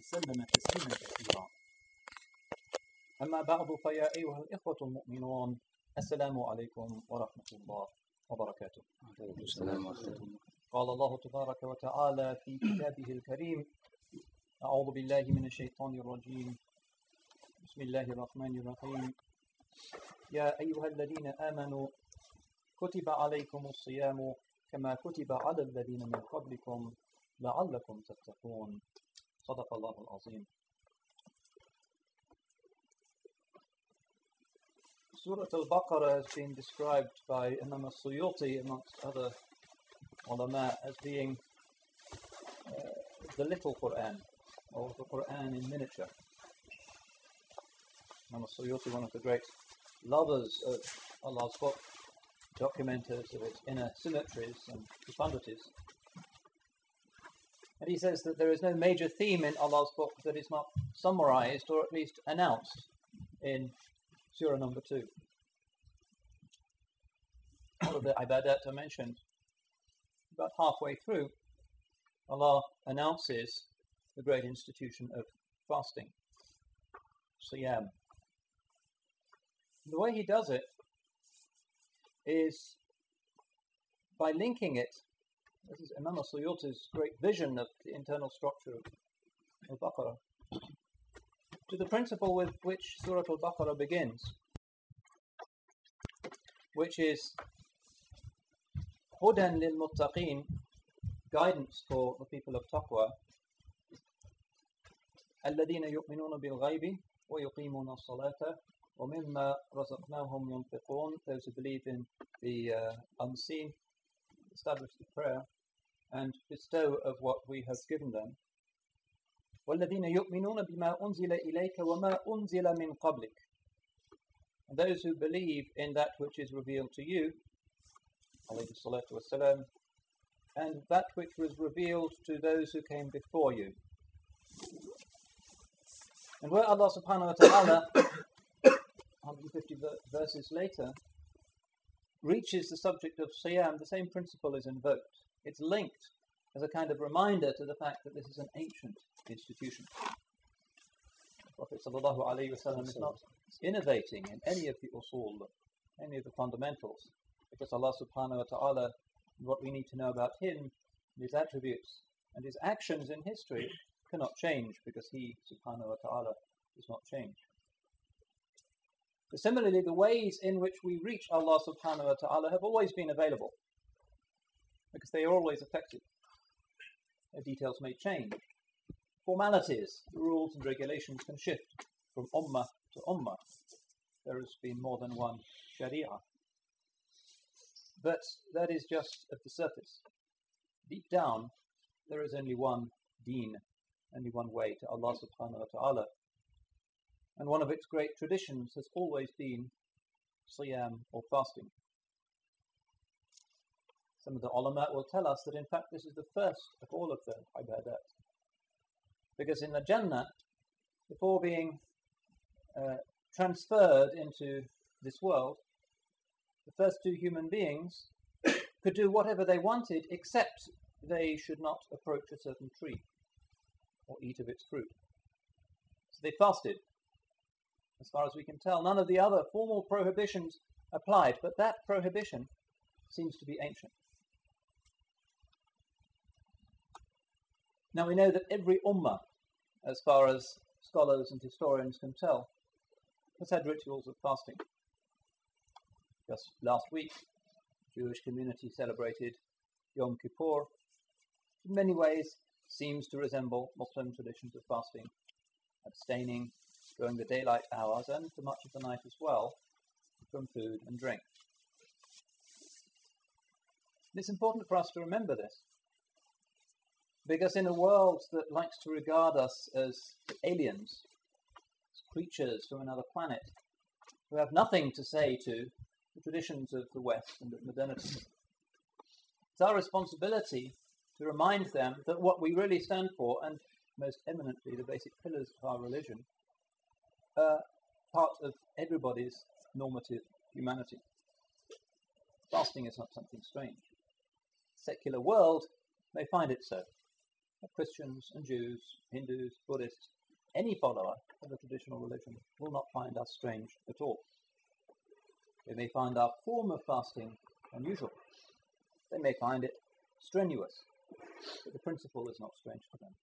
وسلم تسليما كثيرا. أما بعد فيا أيها الإخوة المؤمنون السلام عليكم ورحمة الله وبركاته. السلام ورحمة الله. قال الله تبارك وتعالى في كتابه الكريم: أعوذ بالله من الشيطان الرجيم بسم الله الرحمن الرحيم يا أيها الذين آمنوا كتب عليكم الصيام كما كتب على الذين من قبلكم لعلكم تتقون. صدق الله العظيم. Surah Al-Baqarah has been described by Imam al-Suyuti amongst other ulama as being the little Quran, or the Quran in miniature. Imam al-Suyuti, one of the great lovers of Allah's book, documenters of its inner symmetries and profundities. And he says that there is no major theme in Allah's book that is not summarized or at least announced in Surah number 2. All of the ibadat are mentioned. About halfway through, Allah announces the great institution of fasting, Siyam. The way he does it is by linking it, this is Imam al-Suyuti's great vision of the internal structure of Al-Baqarah, to the principle with which Surah Al-Baqarah begins, which is Hudan lil-Muttaqeen, guidance for the people of Taqwa, الذين يؤمنون بالغيب ويقيمون الصلاة ومما رزقناهم ينفقون, those who believe in the unseen, establish the prayer and bestow of what we have given them. والذين يؤمنون بما أنزل إليك وما أنزل من قبلك, and those who believe in that which is revealed to you, alayhi salatu wassalam, and that which was revealed to those who came before you. And where Allah subhanahu wa ta'ala 150 verses later reaches the subject of Siyam, the same principle is invoked. It's linked as a kind of reminder to the fact that this is an ancient institution. The Prophet sallallahu alayhi wasallam is not innovating in any of the usul, any of the fundamentals, because Allah subhanahu wa ta'ala, what we need to know about him, his attributes and his actions in history cannot change, because he subhanahu wa ta'ala does not change. But similarly, the ways in which we reach Allah subhanahu wa ta'ala have always been available, because they are always effective. Their details may change. Formalities, the rules and regulations can shift from ummah to ummah. There has been more than one sharia. But that is just at the surface. Deep down, there is only one deen, only one way to Allah subhanahu wa ta'ala. And one of its great traditions has always been Siyam, or fasting. Some of the ulama will tell us that in fact this is the first of all of the ibadat. Because in the Jannah, before being transferred into this world, the first two human beings could do whatever they wanted, except they should not approach a certain tree or eat of its fruit. So they fasted. As far as we can tell, none of the other formal prohibitions applied, but that prohibition seems to be ancient. Now we know that every ummah, as far as scholars and historians can tell, has had rituals of fasting. Just last week, the Jewish community celebrated Yom Kippur. In many ways, seems to resemble Muslim traditions of fasting, abstaining during the daylight hours and for much of the night as well from food and drink. It's important for us to remember this, because in a world that likes to regard us as aliens, as creatures from another planet, who have nothing to say to the traditions of the West and of modernity, it's our responsibility to remind them that what we really stand for, and most eminently the basic pillars of our religion, are part of everybody's normative humanity. Fasting is not something strange. The secular world may find it so. that Christians and Jews, Hindus, Buddhists, any follower of the traditional religion will not find us strange at all. They may find our form of fasting unusual. They may find it strenuous, but the principle is not strange to them.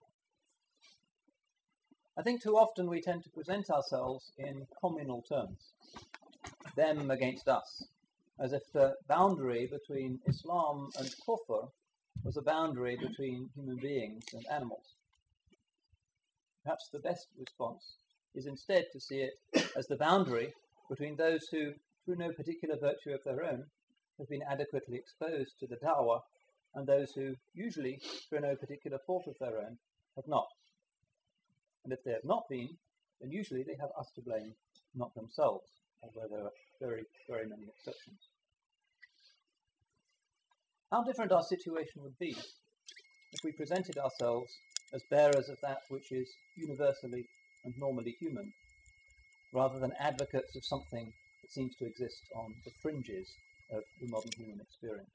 I think too often we tend to present ourselves in communal terms, them against us, as if the boundary between Islam and Kufr was a boundary between human beings and animals. Perhaps the best response is instead to see it as the boundary between those who, through no particular virtue of their own, have been adequately exposed to the da'wah, and those who, usually through no particular fault of their own, have not. And if they have not been, then usually they have us to blame, not themselves, although there are very, very many exceptions. How different our situation would be if we presented ourselves as bearers of that which is universally and normally human, rather than advocates of something that seems to exist on the fringes of the modern human experience.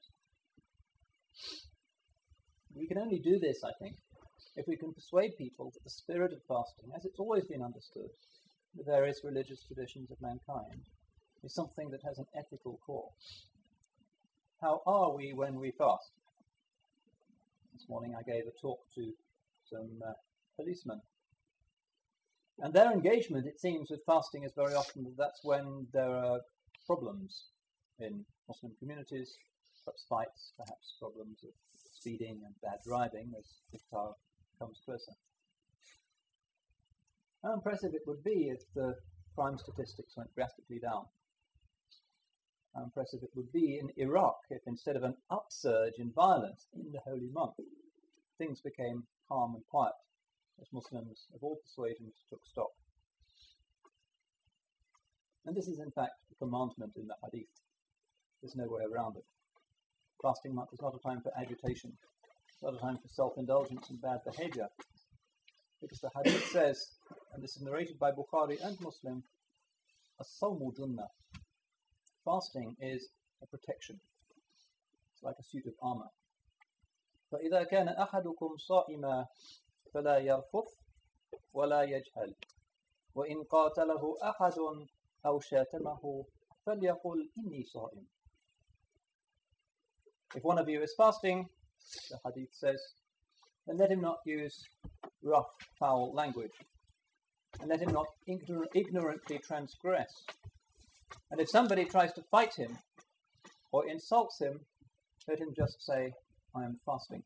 We can only do this, I think, if we can persuade people that the spirit of fasting, as it's always been understood in the various religious traditions of mankind, is something that has an ethical core. How are we when we fast? This morning I gave a talk to some policemen. And their engagement, it seems, with fasting is very often that that's when there are problems in Muslim communities, perhaps fights, perhaps problems of speeding and bad driving as iftar comes closer. How impressive it would be if the crime statistics went drastically down. How impressive it would be in Iraq if instead of an upsurge in violence in the holy month, things became calm and quiet as Muslims of all persuasions took stock. And this is in fact a commandment in the hadith. There's no way around it. Fasting month is not a time for agitation. It's not a time for self-indulgence and bad behavior. Because the hadith says, and this is narrated by Bukhari and Muslim, as-sawmu junnah. Fasting is a protection. It's like a suit of armor. فَإِذَا كَانَ أَحَدُكُمْ صَائِمًا فَلَا يَرْفُثْ وَلَا يَجْهَلْ وَإِنْ قَاتَلَهُ أَحَدٌ أَوْ شَاتَمَهُ فَلْيَقُلْ إِنِّي صَائِمٌ. If one of you is fasting, the hadith says, then let him not use rough, foul language, and let him not ignorantly transgress. And if somebody tries to fight him or insults him, let him just say, I am fasting.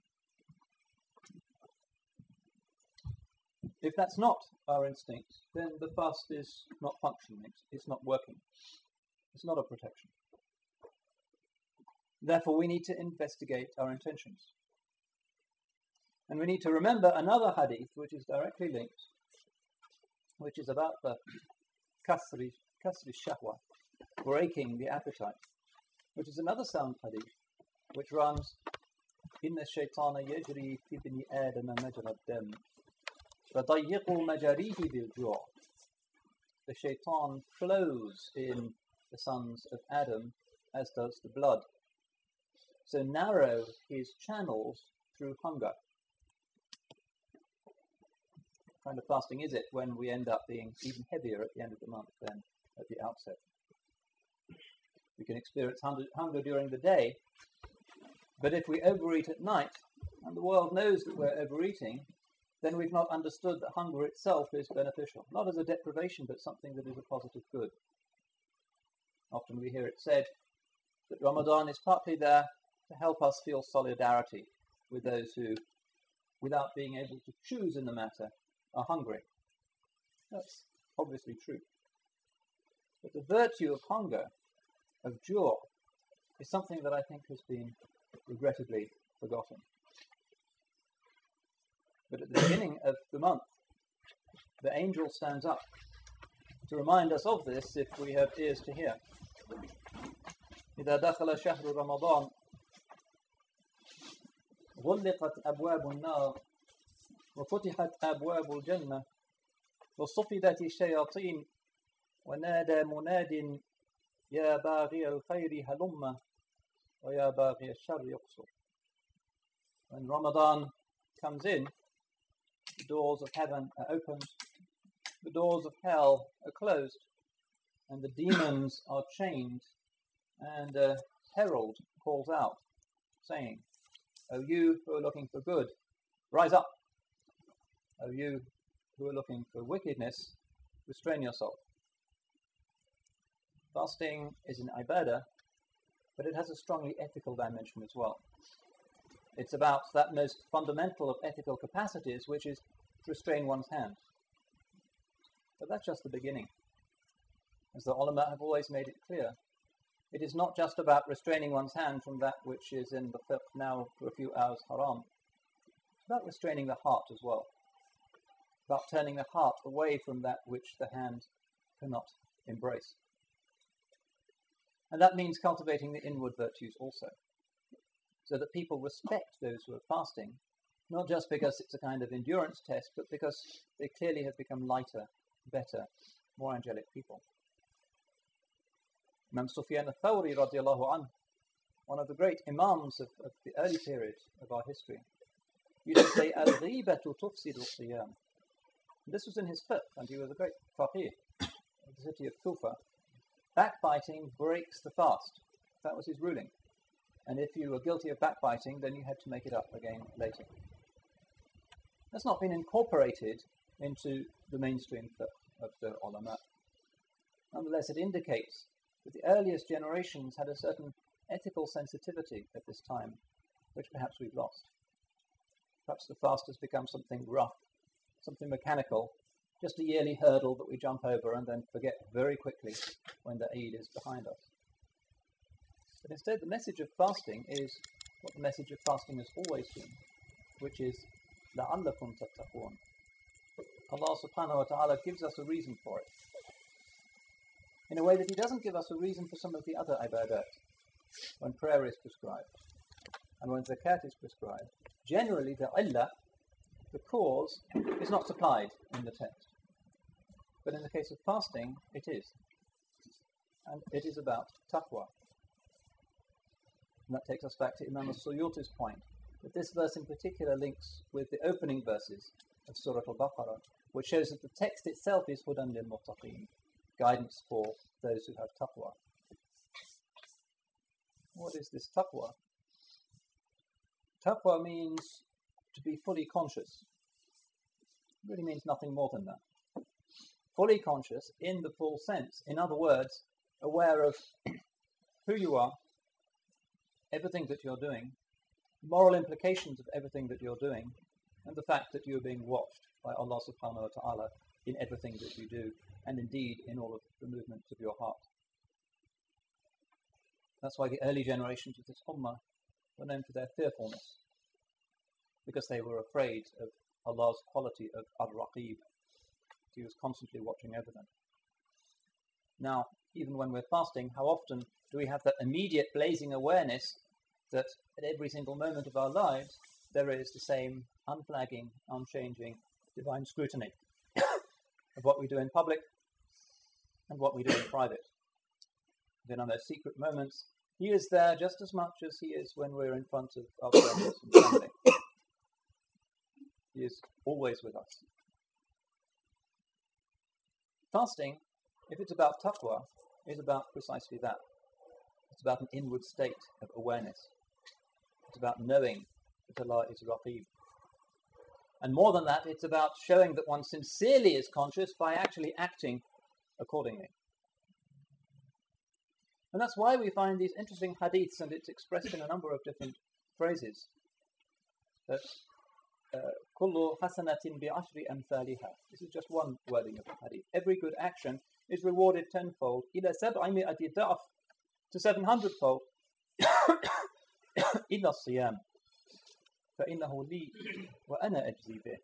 If that's not our instinct, then the fast is not functioning, it's not working. It's not a protection. Therefore, we need to investigate our intentions. And we need to remember another hadith which is directly linked, which is about the kasri shahwa, breaking the appetite, which is another sound hadith, which runs, Inna shaytana yajri fi ibni Adama majra ad-dam, fadayyiqu majarihi bil-ju'. The shaitan flows in the sons of Adam, as does the blood. So narrow his channels through hunger. What kind of fasting is it when we end up being even heavier at the end of the month than at the outset? We can experience hunger during the day, but if we overeat at night, and the world knows that we're overeating, then we've not understood that hunger itself is beneficial, not as a deprivation, but something that is a positive good. Often we hear it said that Ramadan is partly there to help us feel solidarity with those who, without being able to choose in the matter, are hungry. That's obviously true. But the virtue of hunger, of ju', is something that I think has been regrettably forgotten. But at the beginning of the month, the angel stands up to remind us of this if we have ears to hear. إذا دخل شهر رمضان غلقت أبواب النار وفتحت أبواب الجنة وصفدت الشياطين ونادى مناد يا باغي الخير هلم ويا باغي الشر يقصر. When Ramadan comes in, the doors of heaven are opened, the doors of hell are closed, and the demons are chained, and a herald calls out, saying, "O you who are looking for good, rise up. O you who are looking for wickedness, restrain yourself." Fasting is an ibadah, but it has a strongly ethical dimension as well. It's about that most fundamental of ethical capacities, which is to restrain one's hand. But that's just the beginning. As the ulama have always made it clear, it is not just about restraining one's hand from that which is in the fiqh now for a few hours haram. It's about restraining the heart as well. About turning the heart away from that which the hand cannot embrace. And that means cultivating the inward virtues also, so that people respect those who are fasting, not just because it's a kind of endurance test, but because they clearly have become lighter, better, more angelic people. Imam Sufyan al-Thawri radiallahu anh, one of the great imams of the early period of our history, used to say, "Al-ghibatu tufsidu al-qiyam." This was in his fiqh, and he was a great faqih of the city of Kufa. Backbiting breaks the fast. That was his ruling. And if you were guilty of backbiting, then you had to make it up again later. That's not been incorporated into the mainstream of the ulama. Nonetheless, it indicates that the earliest generations had a certain ethical sensitivity at this time, which perhaps we've lost. Perhaps the fast has become something rough, something mechanical, just a yearly hurdle that we jump over and then forget very quickly when the Eid is behind us. But instead, the message of fasting is what the message of fasting has always been, which is لَعَلَّكُمْ تَتَّقُونَ. Allah subhanahu wa ta'ala gives us a reason for it, in a way that He doesn't give us a reason for some of the other ibadat. When prayer is prescribed, and when zakat is prescribed, generally the illah, the cause, is not supplied in the text. But in the case of fasting, it is. And it is about taqwa. And that takes us back to Imam al-Suyuti's point, that this verse in particular links with the opening verses of Surah Al-Baqarah, which shows that the text itself is hudan lil muttaqeen, guidance for those who have taqwa. What is this taqwa? Taqwa means to be fully conscious. It really means nothing more than that. Fully conscious in the full sense. In other words, aware of who you are, everything that you're doing, moral implications of everything that you're doing, and the fact that you're being watched by Allah subhanahu wa ta'ala in everything that you do, and indeed in all of the movements of your heart. That's why the early generations of this ummah were known for their fearfulness, because they were afraid of Allah's quality of Ar-Raqib. He was constantly watching over them. Now, even when we're fasting, how often do we have that immediate blazing awareness that at every single moment of our lives there is the same unflagging, unchanging, divine scrutiny of what we do in public and what we do in private. In our most secret moments, He is there just as much as He is when we're in front of our friends and family. He is always with us. Fasting, if it's about taqwa, is about precisely that. It's about an inward state of awareness. It's about knowing that Allah is Raqib. And more than that, it's about showing that one sincerely is conscious by actually acting accordingly. And that's why we find these interesting hadiths, and it's expressed in a number of different phrases. That kullu hasanatin bi'ashri amthaliha. This is just one wording of the hadith. Every good action is rewarded tenfold, ila sab'imi'ati da'af, to 700-fold. Illa siyam, fa'innahu li wa ana ajzi bih.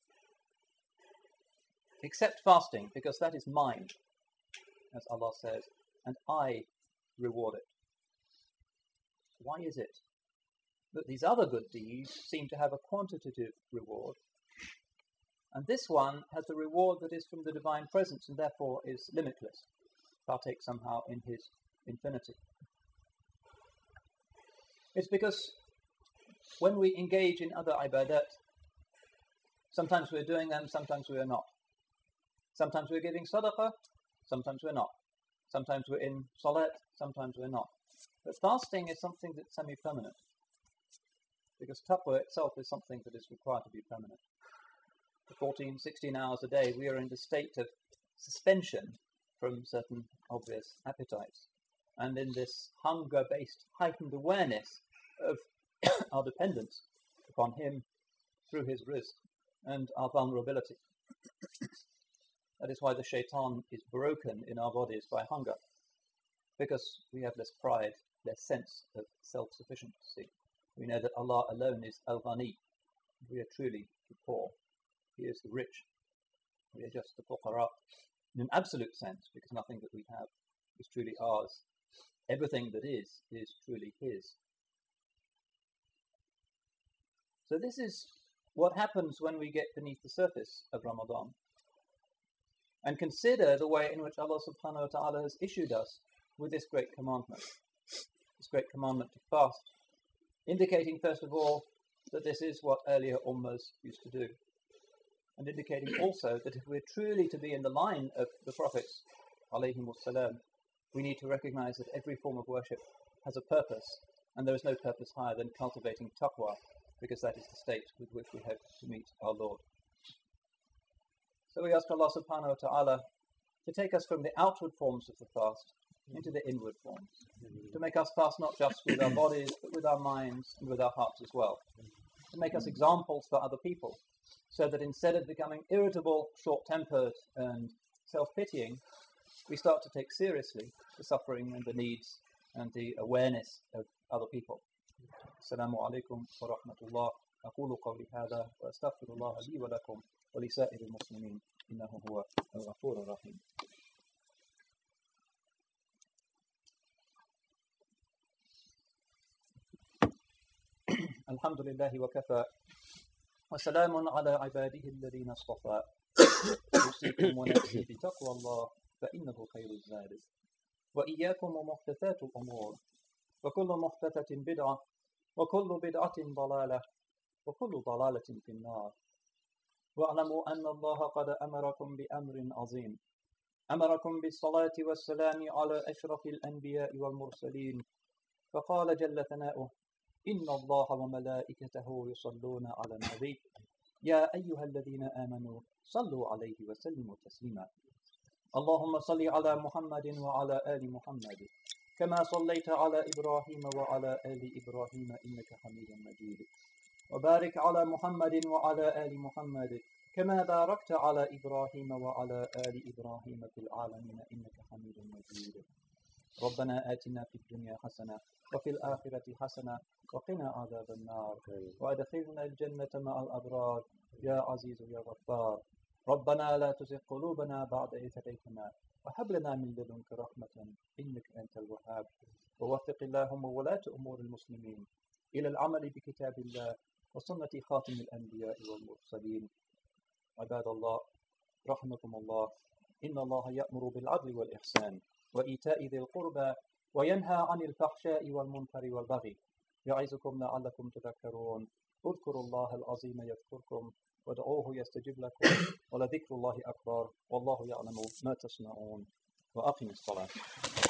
Except fasting, because that is mine, as Allah says, and I reward it. Why is it that these other good deeds seem to have a quantitative reward, and this one has a reward that is from the divine presence and therefore is limitless, partakes somehow in His infinity? It's because when we engage in other ibadat, Sometimes we're doing them, sometimes we're not. Sometimes we're giving sadaqah, sometimes we're not. Sometimes we're in salat, sometimes we're not. But fasting is something that's semi-permanent, because taqwa itself is something that is required to be permanent. For 14, 16 hours a day, we are in the state of suspension from certain obvious appetites. And in this hunger-based heightened awareness of our dependence upon him through his rizq and our vulnerability. That is why the shaitan is broken in our bodies by hunger, because we have less pride, less sense of self-sufficiency. We know that Allah alone is Al-Ghani. We are truly the poor. He is the rich. We are just the fuqara in an absolute sense, because nothing that we have is truly ours. Everything that is truly his. So this is what happens when we get beneath the surface of Ramadan and consider the way in which Allah subhanahu wa ta'ala has issued us with this great commandment to fast, indicating first of all that this is what earlier ummas used to do, and indicating also that if we're truly to be in the line of the prophets alayhimus salam, we need to recognize that every form of worship has a purpose, and there is no purpose higher than cultivating taqwa, because that is the state with which we hope to meet our Lord. So we ask Allah subhanahu wa ta'ala to take us from the outward forms of the fast into the inward forms, to make us fast not just with our bodies, but with our minds and with our hearts as well, to make us examples for other people, so that instead of becoming irritable, short-tempered and self-pitying, we start to take seriously the suffering and the needs and the awareness of other people. Assalamu alaikum wa rahmatullah. أقول قولي هذا وأستغفر الله لي ولكم ولسائر المسلمين إنه هو الغفور الرحيم. الحمد لله وكفى وسلام على عباده الذين اصطفى أوصيكم ونفسي بتقوى الله فإنه خير الزاد وإياكم ومحدثات الأمور وكل محدثة بدعة وكل بدعة ضلالة وكل ضلالة في النار واعلموا أن الله قد أمركم بأمر عظيم أمركم بالصلاة والسلام على أشرف الأنبياء والمرسلين فقال جل ثناؤه إن الله وملائكته يصلون على النبي يا أيها الذين آمنوا صلوا عليه وسلموا تسليما اللهم صل على محمد وعلى آل محمد كما صليت على إبراهيم وعلى آل إبراهيم إنك حميد مجيد وبارك على محمد وعلى آل محمد كما باركت على إبراهيم وعلى آل إبراهيم في العالمين إنك حميد مجيد ربنا آتنا في الدنيا حسنة وفي الآخرة حسنة وقنا عذاب النار وأدخلنا الجنة مع الأبرار يا عزيز يا غفار ربنا لا تزغ قلوبنا بعد إذ هديتنا وهب لنا من لدنك رحمة إنك أنت الوهاب ووفق اللهم ولاة أمور المسلمين إلى العمل بكتاب الله وسنة خاتم الأنبياء والمرسلين عباد الله رحمكم الله إن الله يأمر بالعدل والإحسان وإيتاء ذي القربى وينهى عن الفحشاء والمنكر والبغي يعظكم لعلكم تذكرون اذكروا الله العظيم يذكركم وادعوه يستجب لكم ولذكر الله أكبر والله يعلم ما تصنعون وأقم الصلاة